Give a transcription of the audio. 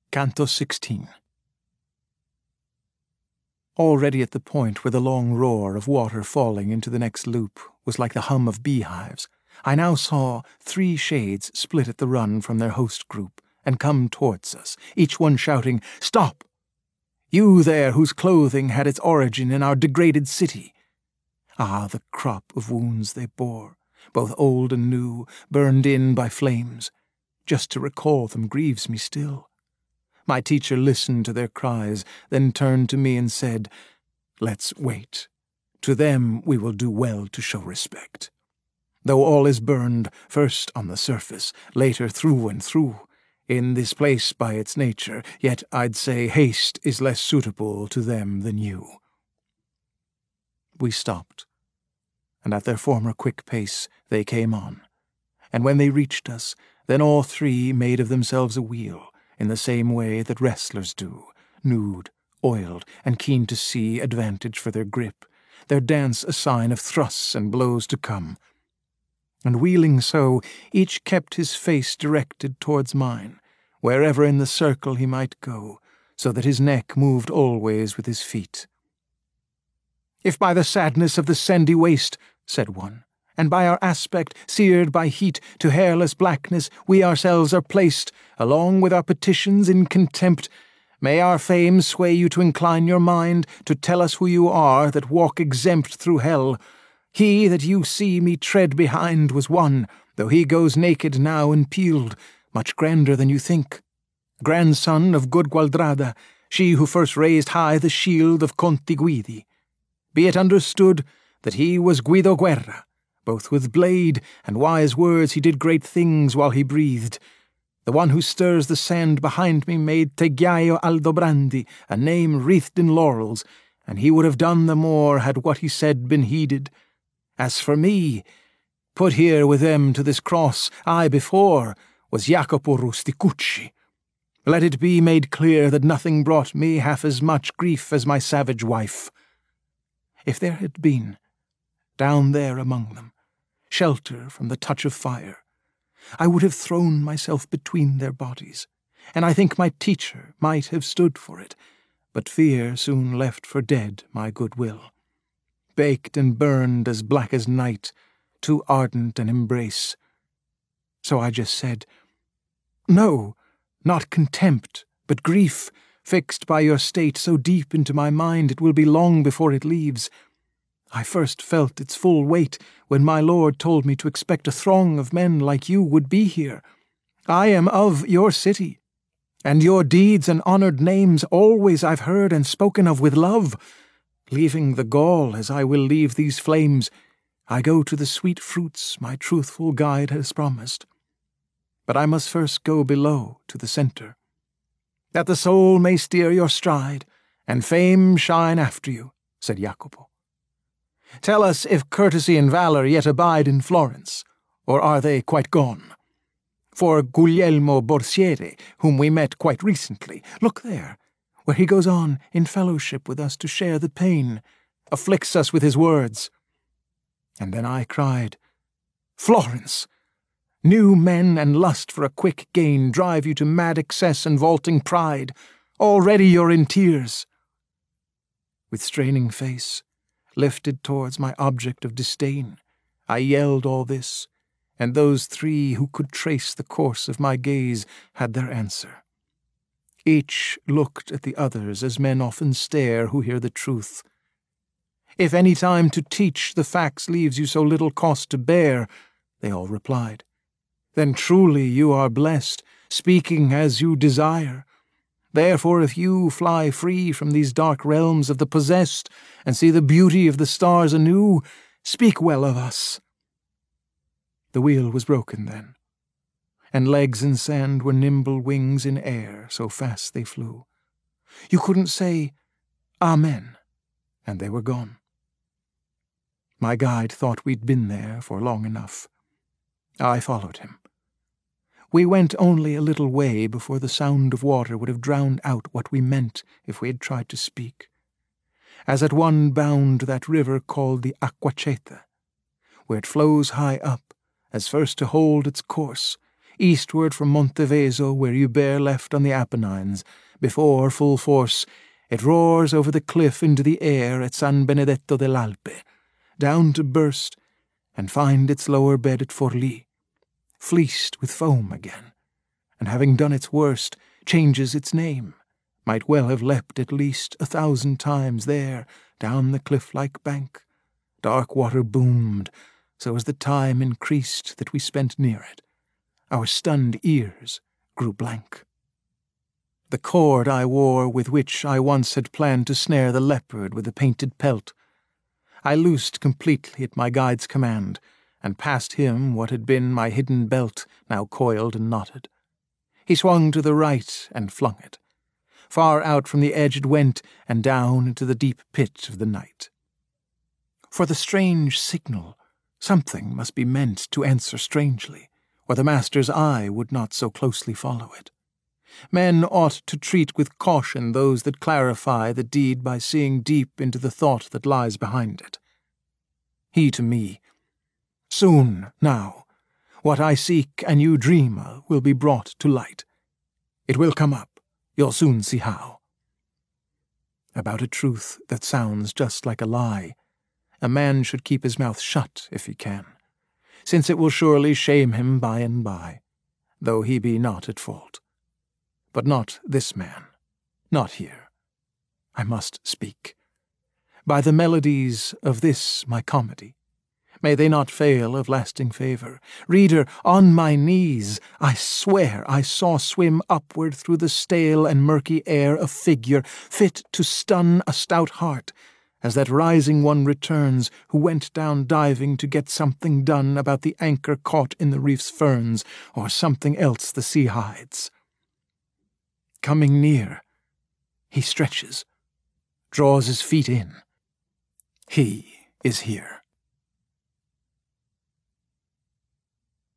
Canto 16. Already at the point where the long roar of water falling into the next loop was like the hum of beehives, I now saw 3 shades split at the run from their host group and come towards us, each one shouting, "Stop! You there whose clothing had its origin in our degraded city." Ah, the crop of wounds they bore, both old and new, burned in by flames. Just to recall them grieves me still. My teacher listened to their cries, then turned to me and said, "Let's wait. To them we will do well to show respect. Though all is burned, first on the surface, later through and through, in this place by its nature, yet I'd say haste is less suitable to them than you." We stopped, and at their former quick pace they came on, and when they reached us, then all 3 made of themselves a wheel, in the same way that wrestlers do, nude, oiled, and keen to see advantage for their grip, their dance a sign of thrusts and blows to come. And wheeling so, each kept his face directed towards mine, wherever in the circle he might go, so that his neck moved always with his feet. "If by the sadness of the sandy waste," said one, "and by our aspect, seared by heat to hairless blackness, we ourselves are placed, along with our petitions in contempt, may our fame sway you to incline your mind, to tell us who you are that walk exempt through hell. He that you see me tread behind was one, though he goes naked now and peeled, much grander than you think. Grandson of good Gualdrada, she who first raised high the shield of Conti Guidi. Be it understood that he was Guido Guerra, both with blade and wise words he did great things while he breathed. The one who stirs the sand behind me made Tegiaio Aldobrandi a name wreathed in laurels, and he would have done the more had what he said been heeded. As for me, put here with them to this cross, I before was Jacopo Rusticucci. Let it be made clear that nothing brought me half as much grief as my savage wife. If there had been, down there among them, shelter from the touch of fire, I would have thrown myself between their bodies, and I think my teacher might have stood for it, but fear soon left for dead my good will. Baked and burned as black as night, too ardent an embrace. So I just said, "No, not contempt, but grief, fixed by your state so deep into my mind it will be long before it leaves. I first felt its full weight when my lord told me to expect a throng of men like you would be here. I am of your city, and your deeds and honored names always I've heard and spoken of with love. Leaving the gall as I will leave these flames, I go to the sweet fruits my truthful guide has promised. But I must first go below to the center, that the soul may steer your stride, and fame shine after you," said Jacopo. "Tell us if courtesy and valor yet abide in Florence, or are they quite gone? For Guglielmo Borsiere, whom we met quite recently, look there, where he goes on in fellowship with us to share the pain, afflicts us with his words." And then I cried, "Florence! New men and lust for a quick gain drive you to mad excess and vaulting pride. Already you're in tears." With straining face, lifted towards my object of disdain, I yelled all this, and those 3 who could trace the course of my gaze had their answer. Each looked at the others as men often stare who hear the truth. "If any time to teach the facts leaves you so little cost to bear," they all replied, "then truly you are blessed, speaking as you desire. Therefore if you fly free from these dark realms of the possessed, and see the beauty of the stars anew, speak well of us." The wheel was broken then, and legs in sand were nimble wings in air, so fast they flew. You couldn't say, "Amen," and they were gone. My guide thought we'd been there for long enough. I followed him. We went only a little way before the sound of water would have drowned out what we meant if we had tried to speak. As at one bound that river called the Acquaceta, where it flows high up, as first to hold its course, eastward from Monteveso, where Hubert left on the Apennines, before, full force, it roars over the cliff into the air at San Benedetto dell'Alpe, down to burst, and find its lower bed at Forlì, fleeced with foam again, and having done its worst, changes its name, might well have leapt at least 1,000 times there, down the cliff-like bank. Dark water boomed, so as the time increased that we spent near it. Our stunned ears grew blank. The cord I wore with which I once had planned to snare the leopard with the painted pelt, I loosed completely at my guide's command, and passed him what had been my hidden belt, now coiled and knotted. He swung to the right and flung it. Far out from the edge it went, and down into the deep pit of the night. For the strange signal, something must be meant to answer strangely, or the master's eye would not so closely follow it. Men ought to treat with caution those that clarify the deed by seeing deep into the thought that lies behind it. He to me, "Soon, now, what I seek and you dream of will be brought to light. It will come up, you'll soon see how." About a truth that sounds just like a lie, a man should keep his mouth shut if he can, since it will surely shame him by and by, though he be not at fault. But not this man, not here. I must speak. By the melodies of this my comedy, may they not fail of lasting favour. Reader, on my knees, I swear I saw swim upward through the stale and murky air a figure fit to stun a stout heart, as that rising one returns who went down diving to get something done about the anchor caught in the reef's ferns, or something else the sea hides. Coming near, he stretches, draws his feet in. He is here.